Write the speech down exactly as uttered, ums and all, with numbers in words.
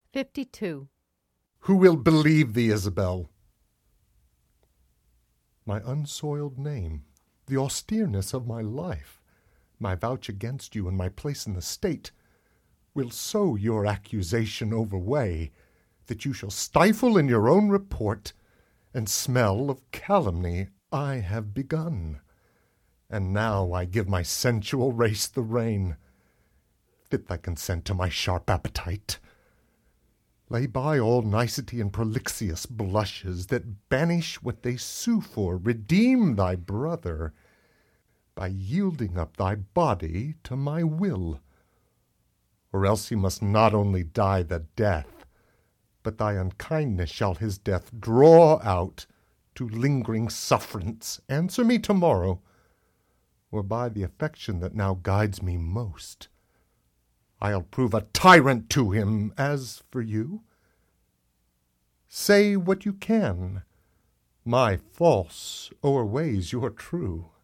fifty-two. Who will believe thee, Isabel? My unsoiled name, the austereness of my life, my vouch against you and my place in the state, will so your accusation overweigh that you shall stifle in your own report and smell of calumny I have begun. And now I give my sensual race the rein. Fit thy consent to my sharp appetite. Lay by all nicety and prolixious blushes that banish what they sue for. Redeem thy brother by yielding up thy body to my will. Or else he must not only die the death, but thy unkindness shall his death draw out to lingering sufferance. Answer me tomorrow, or by the affection that now guides me most, I'll prove a tyrant to him. As for you, say what you can. My false o'erweighs your true.